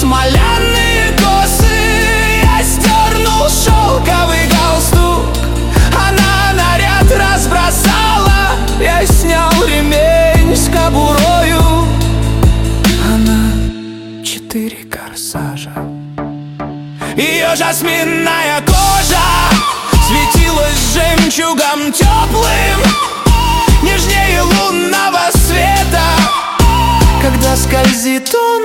смоляные косы. Я сдернул шелковый галстук, она наряд разбросала. Я снял ремень с кобурою, она 4 корсажа. Ее жасминная кожа светилась жемчугом теплым, нежнее лунного света, когда скользит он